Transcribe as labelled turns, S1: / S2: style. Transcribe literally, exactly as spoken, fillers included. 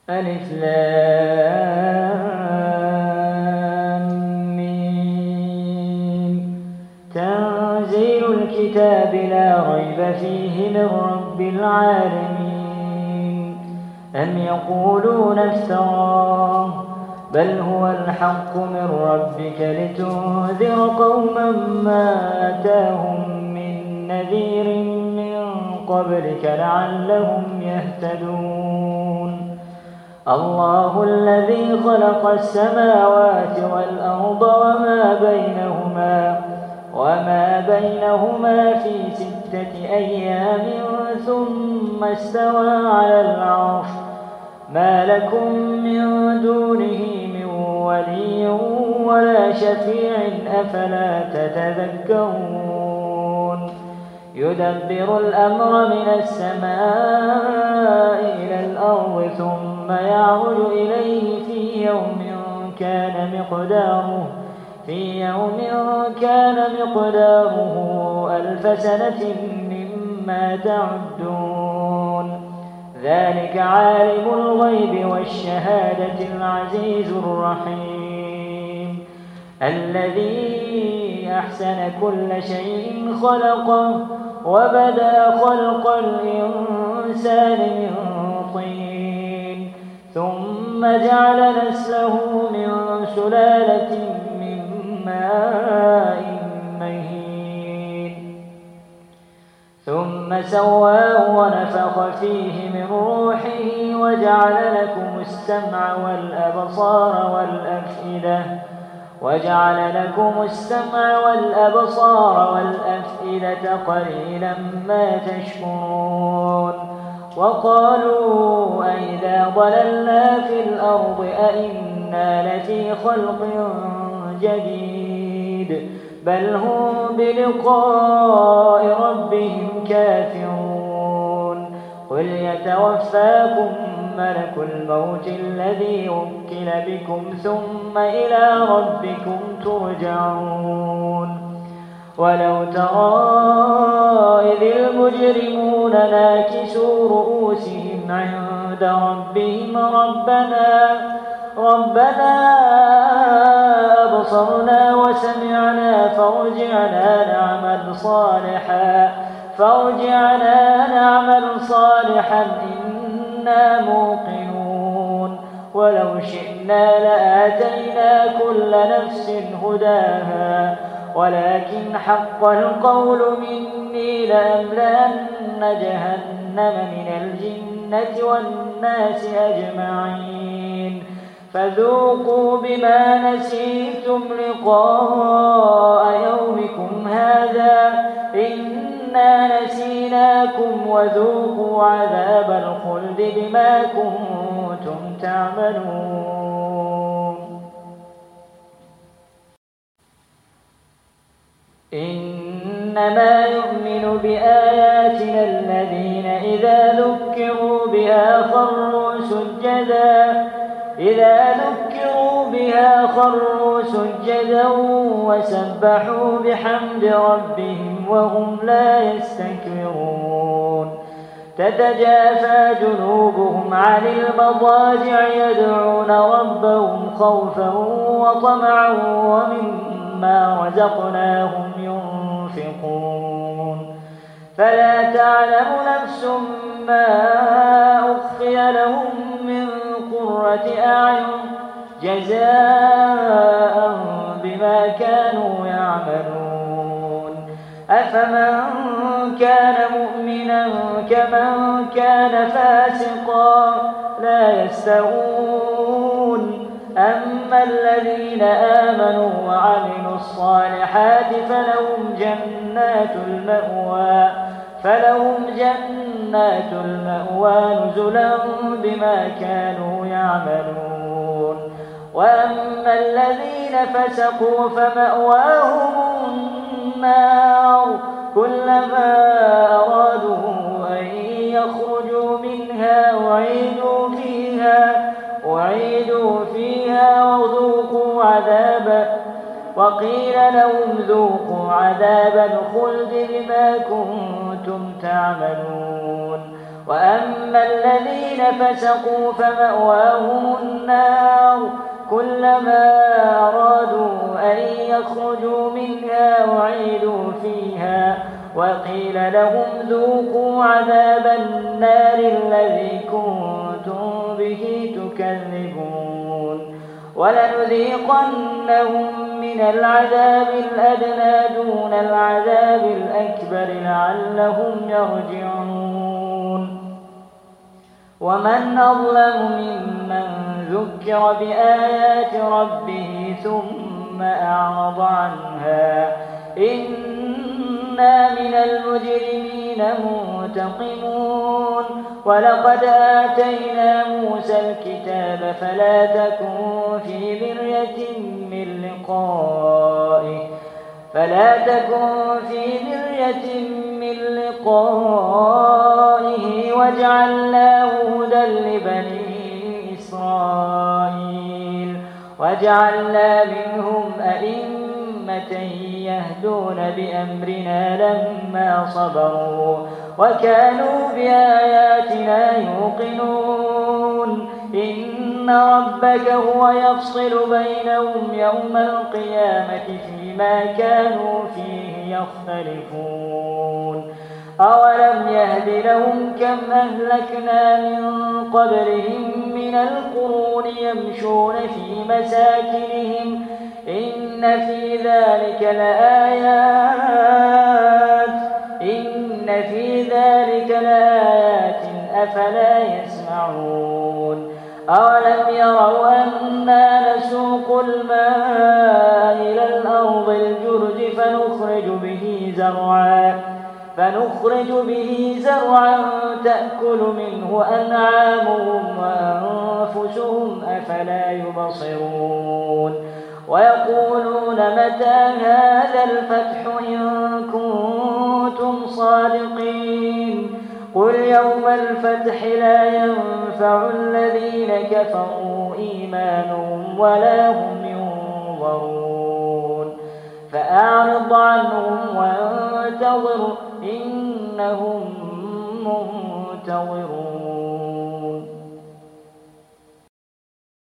S1: ألف لام ميم. تنزيل الكتاب لا ريب فيه من رب العالمين. أم يقولون افتراه بل هو الحق من ربك لتنذر قوما ما أتاهم من نذير من قبلك لعلهم يهتدون. الله الذي خلق السماوات والأرض وما بينهما وما بينهما في ستة أيام ثم استوى على العرش ما لكم من دونه من ولي ولا شفيع أفلا تتذكرون. يدبر الأمر من السماء إلى الأرض ثم يعرج إليه في يوم كان مقداره في يوم كان مقداره ألف سنة مما تعدون. ذلك عالم الغيب والشهادة العزيز الرحيم الذي أحسن كل شيء خلقه وبدأ خلق الإنسان من طين ثم جعل نسله من سلالة من ماء مهين ثم سواه ونفخ فيه من روحه وجعل لكم السمع والأبصار والأفئدة وجعل لكم السمع والأبصار والأفئدة قليلا ما تشكرون. وقالوا أئذا ضللنا في الأرض أئنا لفي خلق جديد بل هم بلقاء ربهم كافرون. قل يتوفاكم ملك الموت الذي وكل بكم ثم إلى ربكم ترجعون. ولو ترى إذ المجرمون ناكسوا رؤوسهم عند ربهم ربنا ربنا أبصرنا وسمعنا فارجعنا نعمل صالحا فارجعنا نعمل صالحا إنا موقنون. ولو شئنا لآتينا كل نفس هداها ولكن حق القول مني لأملأن جهنم من الجنة والناس أجمعين. فذوقوا بما نسيتم لقاء يومكم هذا إنا نسيناكم وذوقوا عذاب الخلد بما كنتم تعملون. إنما يؤمن بآياتنا الذين إذا ذكروا بها خروا سجدا إذا ذكروا بها خروا سجدا وسبحوا بحمد ربهم وهم لا يستكبرون. تتجافى جنوبهم عن المضاجع يدعون ربهم خوفا وطمعا ومما رزقناهم ينفقون. فلا تعلم نفس ما أخفي لهم من قرة أعين جزاء بما كانوا يعملون. أفمن كان مؤمنا كمن كان فاسقا لا يستوون. أما الذين آمنوا وعملوا الصالحات فلهم جنات المأوى فلهم جنات المأوى نزلا بما كانوا يعملون. وأما الذين فسقوا فمأواهم النار كلما أرادوا أن يخرجوا منها وعيدوا فيها وعيدوا فيها وذوقوا عذاب وقيل لهم ذوقوا عذاب الخلد بما كنتم تعملون. وأما الذين فسقوا فمأواهم النار كلما أرادوا أن يخرجوا منها أعيدوا فيها وقيل لهم ذوقوا عذاب النار الذي كنتم به تكذبون ولنذيقنهم من العذاب الأدنى دون العذاب الأكبر لعلهم يرجعون ومن أظلم ممن ذكر بآيات ربه ثم أعرض عنها إنا من المجرمين منتقمون ولقد آتينا موسى الكتاب فلا تكن في مرية من لقائه فلا تكن في مرية من لقائه وجعلناه هدى لبني إسرائيل وجعلنا منهم أئمة يهدون بأمرنا لما صبروا وكانوا بآياتنا يوقنون إن ربك هو يفصل بينهم يوم القيامة فيما كانوا فيه يختلفون أولم يهد لهم كم أهلكنا من قبلهم من القرون يمشون في مساكنهم إن في ذلك لآيات إن في ذلك لآيات أفلا يسمعون أولم يروا أنا نسوق الماء إلى الأرض الجرز فنخرج به زرعا فنخرج به زرعا تأكل منه أنعامهم وأنفسهم أفلا يبصرون ويقولون متى هذا الفتح إن كنتم صادقين قل يوم الفتح لا ينفع الذين كفروا إيمانهم ولا هم ينظرون فأعرض عنهم وانتظر إنهم منتظرون